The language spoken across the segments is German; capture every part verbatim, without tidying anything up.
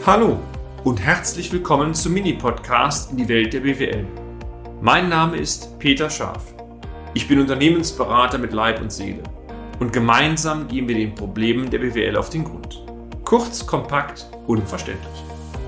Hallo und herzlich willkommen zum Mini-Podcast in die Welt der B W L. Mein Name ist Peter Scharf. Ich bin Unternehmensberater mit Leib und Seele und gemeinsam gehen wir den Problemen der B W L auf den Grund. Kurz, kompakt, unverständlich.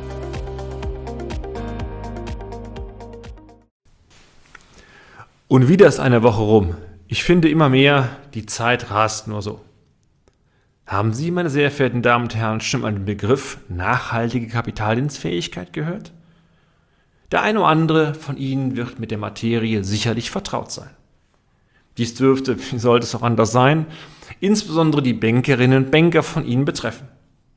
Und wieder ist eine Woche rum. Ich finde immer mehr, die Zeit rast nur so. Haben Sie, meine sehr verehrten Damen und Herren, schon mal den Begriff nachhaltige Kapitaldienstfähigkeit gehört? Der eine oder andere von Ihnen wird mit der Materie sicherlich vertraut sein. Dies dürfte, wie sollte es auch anders sein, insbesondere die Bankerinnen und Banker von Ihnen betreffen.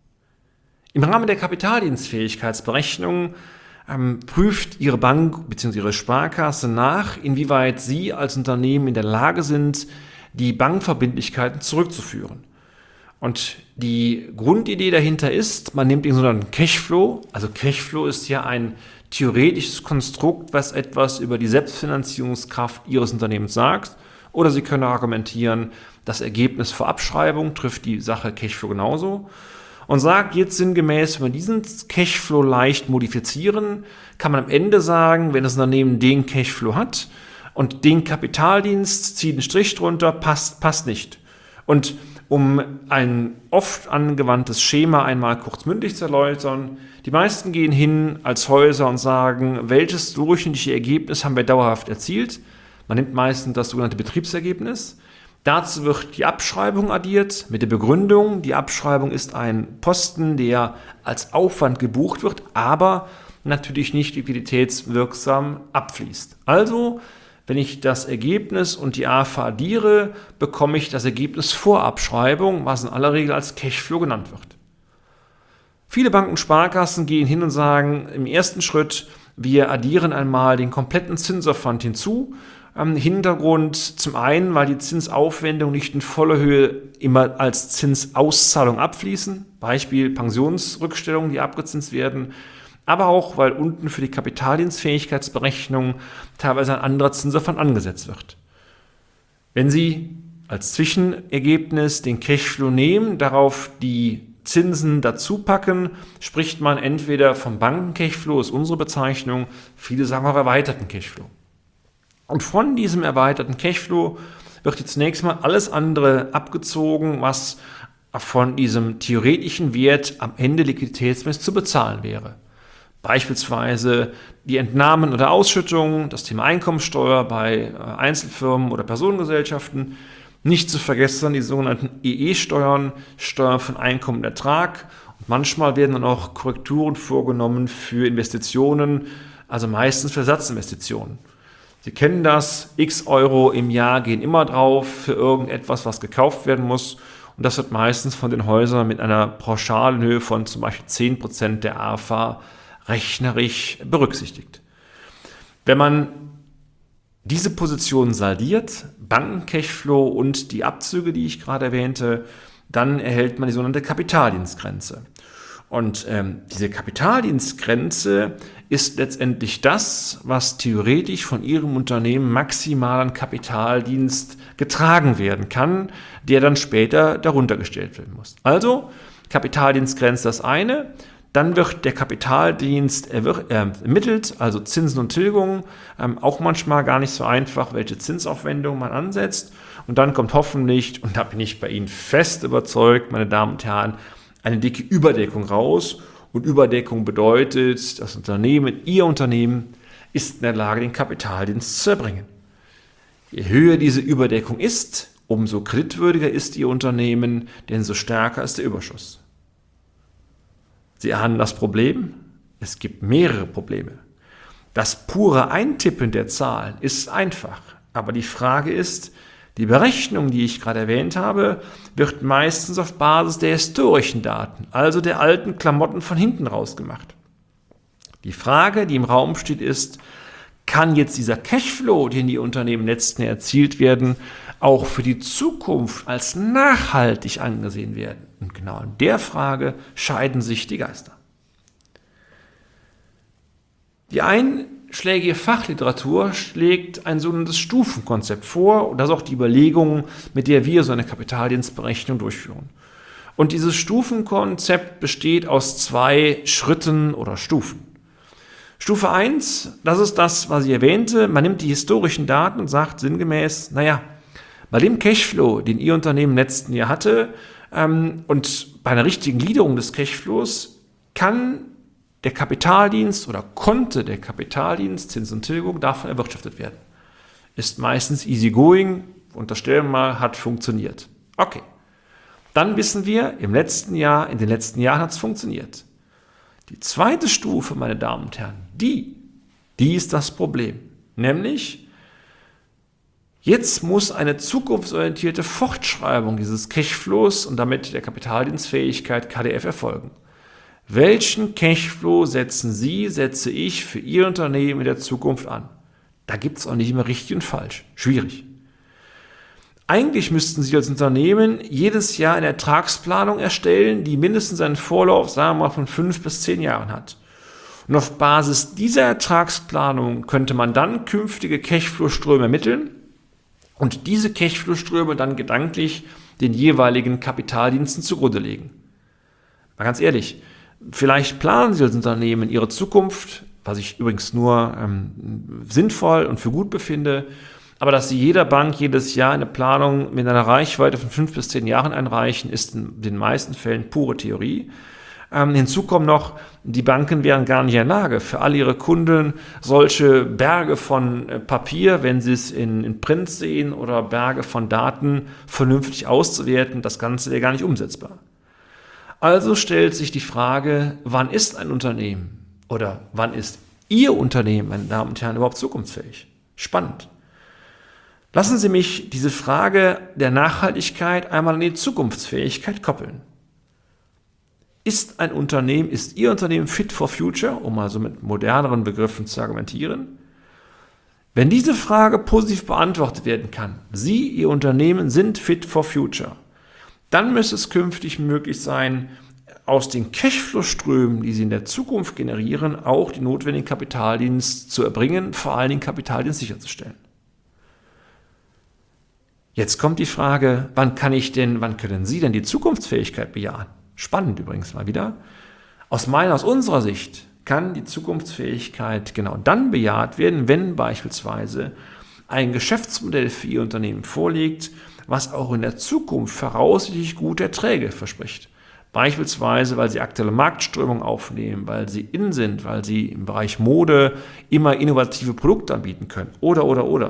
Im Rahmen der Kapitaldienstfähigkeitsberechnung ähm, prüft Ihre Bank bzw. Ihre Sparkasse nach, inwieweit Sie als Unternehmen in der Lage sind, die Bankverbindlichkeiten zurückzuführen. Und die Grundidee dahinter ist, man nimmt den sogenannten Cashflow, also Cashflow ist ja ein theoretisches Konstrukt, was etwas über die Selbstfinanzierungskraft Ihres Unternehmens sagt. Oder Sie können argumentieren, das Ergebnis vor Abschreibung trifft die Sache Cashflow genauso. Und sagt jetzt sinngemäß, wenn wir diesen Cashflow leicht modifizieren, kann man am Ende sagen, wenn das Unternehmen den Cashflow hat und den Kapitaldienst, zieht einen Strich drunter, passt, passt nicht. Und um ein oft angewandtes Schema einmal kurz mündlich zu erläutern, die meisten gehen hin als Häuser und sagen, welches durchschnittliche Ergebnis haben wir dauerhaft erzielt? Man nimmt meistens das sogenannte Betriebsergebnis. Dazu wird die Abschreibung addiert mit der Begründung, die Abschreibung ist ein Posten, der als Aufwand gebucht wird, aber natürlich nicht liquiditätswirksam abfließt. Also, wenn ich das Ergebnis und die A F A addiere, bekomme ich das Ergebnis vor Abschreibung, was in aller Regel als Cashflow genannt wird. Viele Banken und Sparkassen gehen hin und sagen, im ersten Schritt, wir addieren einmal den kompletten Zinsaufwand hinzu. Am Hintergrund zum einen, weil die Zinsaufwendungen nicht in voller Höhe immer als Zinsauszahlung abfließen, Beispiel Pensionsrückstellungen, die abgezinst werden, aber auch, weil unten für die Kapitaldienstfähigkeitsberechnung teilweise ein anderer Zinsaufwand angesetzt wird. Wenn Sie als Zwischenergebnis den Cashflow nehmen, darauf die Zinsen dazu packen, spricht man entweder vom Banken-Cashflow, ist unsere Bezeichnung, viele sagen auch erweiterten Cashflow. Und von diesem erweiterten Cashflow wird jetzt zunächst mal alles andere abgezogen, was von diesem theoretischen Wert am Ende liquiditätsmäßig zu bezahlen wäre. Beispielsweise die Entnahmen oder Ausschüttungen, das Thema Einkommensteuer bei Einzelfirmen oder Personengesellschaften. Nicht zu vergessen die sogenannten E E-Steuern, Steuern von Einkommen und Ertrag. Und manchmal werden dann auch Korrekturen vorgenommen für Investitionen, also meistens für Ersatzinvestitionen. Sie kennen das, x Euro im Jahr gehen immer drauf für irgendetwas, was gekauft werden muss. Und das wird meistens von den Häusern mit einer pauschalen Höhe von zum Beispiel zehn Prozent der A F A rechnerisch berücksichtigt. Wenn man diese Position saldiert, Banken-Cashflow und die Abzüge, die ich gerade erwähnte, dann erhält man die sogenannte Kapitaldienstgrenze. Und ähm, diese Kapitaldienstgrenze ist letztendlich das, was theoretisch von Ihrem Unternehmen maximal an Kapitaldienst getragen werden kann, der dann später darunter gestellt werden muss. Also Kapitaldienstgrenze das eine. Dann wird der Kapitaldienst ermittelt, also Zinsen und Tilgungen, ähm, auch manchmal gar nicht so einfach, welche Zinsaufwendung man ansetzt. Und dann kommt hoffentlich, und da bin ich bei Ihnen fest überzeugt, meine Damen und Herren, eine dicke Überdeckung raus. Und Überdeckung bedeutet, das Unternehmen, Ihr Unternehmen, ist in der Lage, den Kapitaldienst zu erbringen. Je höher diese Überdeckung ist, umso kreditwürdiger ist Ihr Unternehmen, denn so stärker ist der Überschuss. Sie ahnen das Problem? Es gibt mehrere Probleme. Das pure Eintippen der Zahlen ist einfach, aber die Frage ist, die Berechnung, die ich gerade erwähnt habe, wird meistens auf Basis der historischen Daten, also der alten Klamotten von hinten raus gemacht. Die Frage, die im Raum steht, ist, kann jetzt dieser Cashflow, den die Unternehmen letzten erzielt werden, auch für die Zukunft als nachhaltig angesehen werden? Und genau in der Frage scheiden sich die Geister. Die einschlägige Fachliteratur schlägt ein sogenanntes Stufenkonzept vor und das ist auch die Überlegung, mit der wir so eine Kapitaldienstberechnung durchführen. Und dieses Stufenkonzept besteht aus zwei Schritten oder Stufen. Stufe eins, das ist das, was ich erwähnte. Man nimmt die historischen Daten und sagt sinngemäß, naja, bei dem Cashflow, den Ihr Unternehmen im letzten Jahr hatte, ähm, und bei einer richtigen Gliederung des Cashflows kann der Kapitaldienst oder konnte der Kapitaldienst, Zins und Tilgung, davon erwirtschaftet werden. Ist meistens easygoing, unterstellen wir mal, hat funktioniert. Okay. Dann wissen wir, im letzten Jahr, in den letzten Jahren hat es funktioniert. Die zweite Stufe, meine Damen und Herren, die, die ist das Problem. Nämlich, jetzt muss eine zukunftsorientierte Fortschreibung dieses Cashflows und damit der Kapitaldienstfähigkeit K D F erfolgen. Welchen Cashflow setzen Sie, setze ich für Ihr Unternehmen in der Zukunft an? Da gibt es auch nicht immer richtig und falsch. Schwierig. Eigentlich müssten Sie als Unternehmen jedes Jahr eine Ertragsplanung erstellen, die mindestens einen Vorlauf, sagen wir mal, von fünf bis zehn Jahren hat. Und auf Basis dieser Ertragsplanung könnte man dann künftige Cashflow-Ströme ermitteln und diese Cashflow-Ströme dann gedanklich den jeweiligen Kapitaldiensten zugrunde legen. Mal ganz ehrlich, vielleicht planen Sie als Unternehmen Ihre Zukunft, was ich übrigens nur ähm, sinnvoll und für gut befinde, aber dass Sie jeder Bank jedes Jahr eine Planung mit einer Reichweite von fünf bis zehn Jahren einreichen, ist in den meisten Fällen pure Theorie. Ähm, hinzu kommt noch, die Banken wären gar nicht in der Lage, für all ihre Kunden solche Berge von äh, Papier, wenn sie es in, in Print sehen, oder Berge von Daten vernünftig auszuwerten. Das Ganze wäre gar nicht umsetzbar. Also stellt sich die Frage, wann ist ein Unternehmen oder wann ist Ihr Unternehmen, meine Damen und Herren, überhaupt zukunftsfähig? Spannend. Lassen Sie mich diese Frage der Nachhaltigkeit einmal an die Zukunftsfähigkeit koppeln. Ist ein Unternehmen, ist Ihr Unternehmen fit for future, um also mit moderneren Begriffen zu argumentieren? Wenn diese Frage positiv beantwortet werden kann, Sie, Ihr Unternehmen sind fit for future, dann müsste es künftig möglich sein, aus den Cashflow-Strömen, die Sie in der Zukunft generieren, auch die notwendigen Kapitaldienst zu erbringen, vor allen Dingen Kapitaldienst sicherzustellen. Jetzt kommt die Frage, wann kann ich denn, wann können Sie denn die Zukunftsfähigkeit bejahen? Spannend übrigens mal wieder. Aus meiner, aus unserer Sicht kann die Zukunftsfähigkeit genau dann bejaht werden, wenn beispielsweise ein Geschäftsmodell für Ihr Unternehmen vorliegt, was auch in der Zukunft voraussichtlich gute Erträge verspricht. Beispielsweise, weil Sie aktuelle Marktströmungen aufnehmen, weil Sie in sind, weil Sie im Bereich Mode immer innovative Produkte anbieten können oder, oder, oder.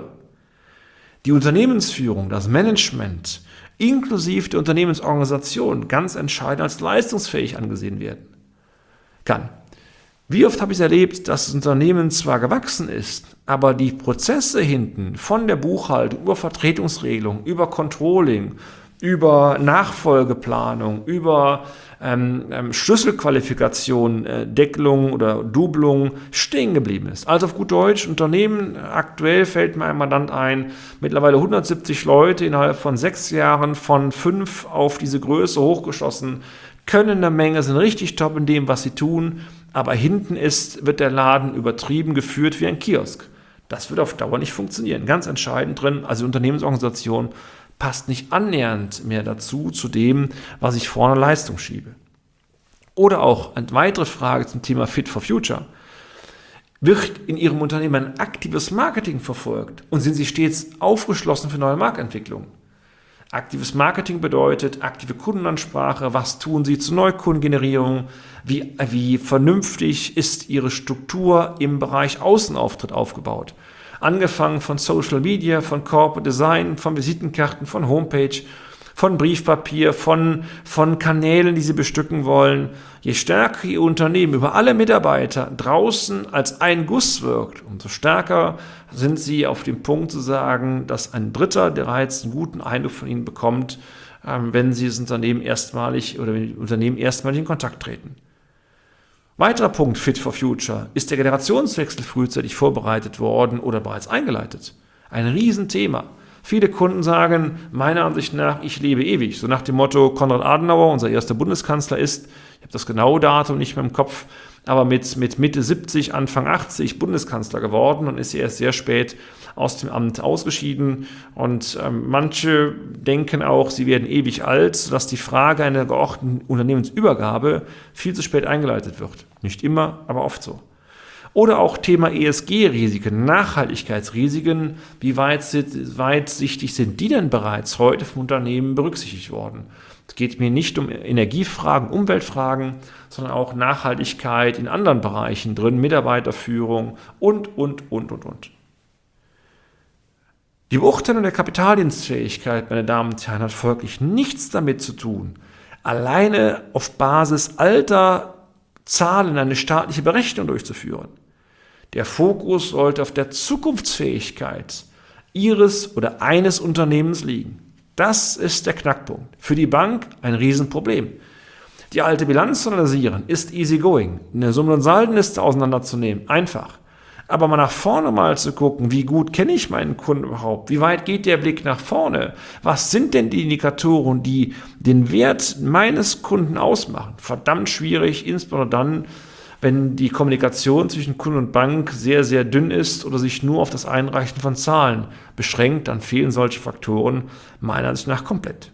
Die Unternehmensführung, das Management, inklusive der Unternehmensorganisation ganz entscheidend als leistungsfähig angesehen werden kann. Wie oft habe ich es erlebt, dass das Unternehmen zwar gewachsen ist, aber die Prozesse hinten von der Buchhaltung über Vertretungsregelung, über Controlling, über Nachfolgeplanung, über ähm, ähm, Schlüsselqualifikation, äh, Deckelung oder Doublung stehen geblieben ist. Also auf gut Deutsch, Unternehmen, aktuell fällt mir ein Mandant ein, mittlerweile hundertsiebzig Leute innerhalb von sechs Jahren von fünf auf diese Größe hochgeschossen, können eine Menge, sind richtig top in dem, was sie tun, aber hinten ist, wird der Laden übertrieben geführt wie ein Kiosk. Das wird auf Dauer nicht funktionieren. Ganz entscheidend drin, also die Unternehmensorganisation passt nicht annähernd mehr dazu, zu dem, was ich vorne Leistung schiebe. Oder auch eine weitere Frage zum Thema Fit for Future. Wird in Ihrem Unternehmen ein aktives Marketing verfolgt und sind Sie stets aufgeschlossen für neue Marktentwicklungen? Aktives Marketing bedeutet aktive Kundenansprache. Was tun Sie zur Neukundengenerierung? Wie, wie vernünftig ist Ihre Struktur im Bereich Außenauftritt aufgebaut? Angefangen von Social Media, von Corporate Design, von Visitenkarten, von Homepage, von Briefpapier, von, von Kanälen, die Sie bestücken wollen. Je stärker Ihr Unternehmen über alle Mitarbeiter draußen als ein Guss wirkt, umso stärker sind Sie auf dem Punkt zu sagen, dass ein Dritter bereits einen guten Eindruck von Ihnen bekommt, wenn Sie das Unternehmen erstmalig oder wenn die Unternehmen erstmalig in Kontakt treten. Weiterer Punkt Fit for Future: Ist der Generationswechsel frühzeitig vorbereitet worden oder bereits eingeleitet? Ein Riesenthema. Viele Kunden sagen, meiner Ansicht nach, ich lebe ewig. So nach dem Motto, Konrad Adenauer, unser erster Bundeskanzler, ist, ich habe das genaue Datum nicht mehr im Kopf, aber mit, mit Mitte siebzig, Anfang achtzig Bundeskanzler geworden und ist erst sehr spät aus dem Amt ausgeschieden. Und ähm, manche denken auch, sie werden ewig alt, sodass die Frage einer geordneten Unternehmensübergabe viel zu spät eingeleitet wird. Nicht immer, aber oft so. Oder auch Thema E S G-Risiken, Nachhaltigkeitsrisiken. Wie weit, weitsichtig sind die denn bereits heute vom Unternehmen berücksichtigt worden? Es geht mir nicht um Energiefragen, Umweltfragen, sondern auch Nachhaltigkeit in anderen Bereichen drin, Mitarbeiterführung und, und, und, und, und. Die Beurteilung der Kapitaldienstfähigkeit, meine Damen und Herren, hat folglich nichts damit zu tun, alleine auf Basis alter Zahlen eine staatliche Berechnung durchzuführen. Der Fokus sollte auf der Zukunftsfähigkeit Ihres oder eines Unternehmens liegen. Das ist der Knackpunkt. Für die Bank ein Riesenproblem. Die alte Bilanz zu analysieren ist easy going. Eine Summen- und Saldenliste auseinanderzunehmen, einfach. Aber mal nach vorne mal zu gucken, wie gut kenne ich meinen Kunden überhaupt? Wie weit geht der Blick nach vorne? Was sind denn die Indikatoren, die den Wert meines Kunden ausmachen? Verdammt schwierig, insbesondere dann, wenn die Kommunikation zwischen Kunde und Bank sehr, sehr dünn ist oder sich nur auf das Einreichen von Zahlen beschränkt, dann fehlen solche Faktoren meiner Ansicht nach komplett.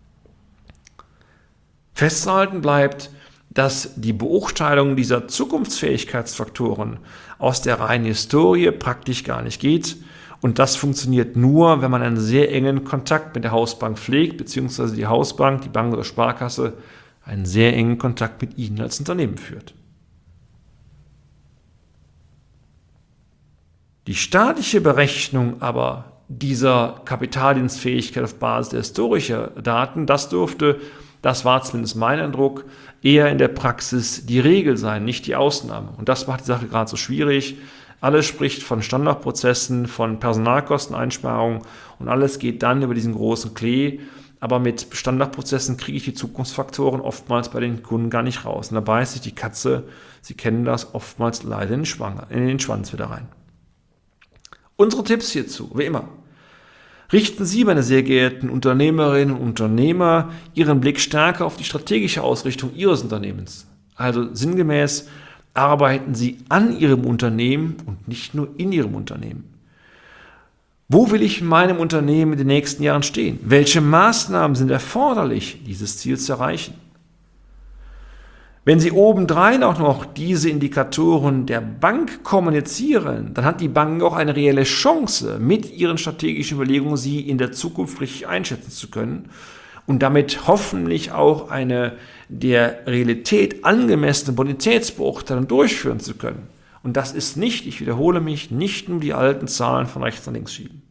Festzuhalten bleibt, dass die Beurteilung dieser Zukunftsfähigkeitsfaktoren aus der reinen Historie praktisch gar nicht geht. Und das funktioniert nur, wenn man einen sehr engen Kontakt mit der Hausbank pflegt, beziehungsweise die Hausbank, die Bank oder Sparkasse, einen sehr engen Kontakt mit Ihnen als Unternehmen führt. Die staatliche Berechnung aber dieser Kapitaldienstfähigkeit auf Basis der historischer Daten, das dürfte, das war zumindest mein Eindruck, eher in der Praxis die Regel sein, nicht die Ausnahme. Und das macht die Sache gerade so schwierig. Alles spricht von Standardprozessen, von Personalkosteneinsparungen und alles geht dann über diesen großen Klee. Aber mit Standardprozessen kriege ich die Zukunftsfaktoren oftmals bei den Kunden gar nicht raus. Und da beißt sich die Katze, Sie kennen das, oftmals leider in den, Schwanger, in den Schwanz wieder rein. Unsere Tipps hierzu, wie immer. Richten Sie, meine sehr geehrten Unternehmerinnen und Unternehmer, Ihren Blick stärker auf die strategische Ausrichtung Ihres Unternehmens. Also sinngemäß, arbeiten Sie an Ihrem Unternehmen und nicht nur in Ihrem Unternehmen. Wo will ich in meinem Unternehmen in den nächsten Jahren stehen? Welche Maßnahmen sind erforderlich, dieses Ziel zu erreichen? Wenn Sie obendrein auch noch diese Indikatoren der Bank kommunizieren, dann hat die Bank auch eine reelle Chance, mit ihren strategischen Überlegungen sie in der Zukunft richtig einschätzen zu können und damit hoffentlich auch eine der Realität angemessene Bonitätsbeurteilung durchführen zu können. Und das ist nicht, ich wiederhole mich, nicht nur die alten Zahlen von rechts nach links schieben.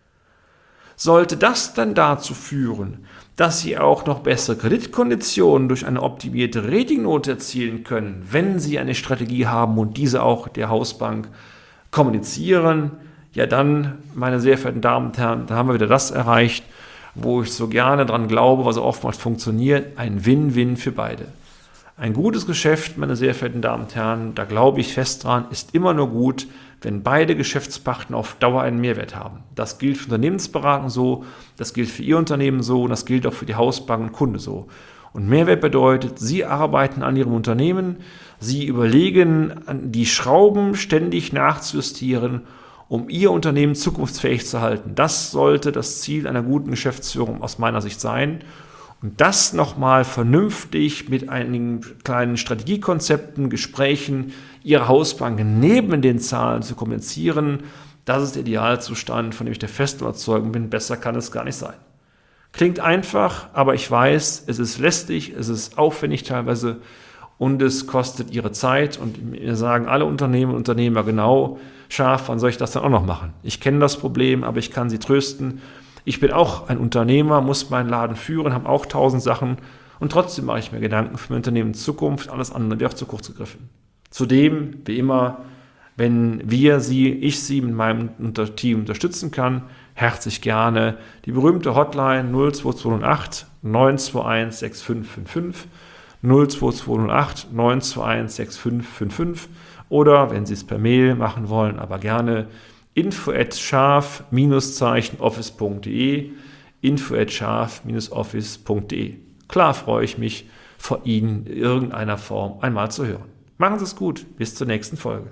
Sollte das dann dazu führen, dass Sie auch noch bessere Kreditkonditionen durch eine optimierte Ratingnote erzielen können, wenn Sie eine Strategie haben und diese auch der Hausbank kommunizieren, ja dann, meine sehr verehrten Damen und Herren, da haben wir wieder das erreicht, wo ich so gerne dran glaube, was oftmals funktioniert, ein Win-Win für beide. Ein gutes Geschäft, meine sehr verehrten Damen und Herren, da glaube ich fest dran, ist immer nur gut, wenn beide Geschäftspartner auf Dauer einen Mehrwert haben. Das gilt für Unternehmensberatung so, das gilt für Ihr Unternehmen so und das gilt auch für die Hausbank und Kunde so. Und Mehrwert bedeutet, Sie arbeiten an Ihrem Unternehmen, Sie überlegen, die Schrauben ständig nachzujustieren, um Ihr Unternehmen zukunftsfähig zu halten. Das sollte das Ziel einer guten Geschäftsführung aus meiner Sicht sein. Und das nochmal vernünftig mit einigen kleinen Strategiekonzepten, Gesprächen Ihrer Hausbank neben den Zahlen zu kommunizieren, das ist der Idealzustand, von dem ich der festen Überzeugung bin, besser kann es gar nicht sein. Klingt einfach, aber ich weiß, es ist lästig, es ist aufwendig teilweise und es kostet Ihre Zeit und mir sagen alle Unternehmen und Unternehmer genau, scharf, wann soll ich das dann auch noch machen? Ich kenne das Problem, aber ich kann Sie trösten. Ich bin auch ein Unternehmer, muss meinen Laden führen, habe auch tausend Sachen und trotzdem mache ich mir Gedanken für mein Unternehmen in Zukunft. Alles andere wäre auch zu kurz gegriffen. Zudem, wie immer, wenn wir Sie, ich Sie mit meinem Team unterstützen kann, herzlich gerne die berühmte Hotline null zwei zwei null acht neun zwei eins sechs fünf fünf fünf, null zwei zwei null acht neun zwei eins sechs fünf fünf fünf oder wenn Sie es per Mail machen wollen, aber gerne info at scharf office punkt de, info at scharf office punkt de. Klar freue ich mich, von Ihnen in irgendeiner Form einmal zu hören. Machen Sie es gut, bis zur nächsten Folge.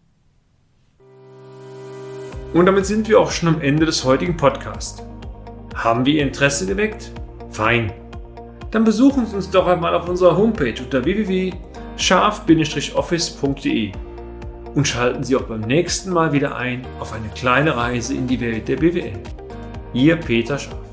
Und damit sind wir auch schon am Ende des heutigen Podcasts. Haben wir Ihr Interesse geweckt? Fein. Dann besuchen Sie uns doch einmal auf unserer Homepage unter w w w punkt scharf office punkt de und schalten Sie auch beim nächsten Mal wieder ein auf eine kleine Reise in die Welt der B W L. Ihr Peter Scharf.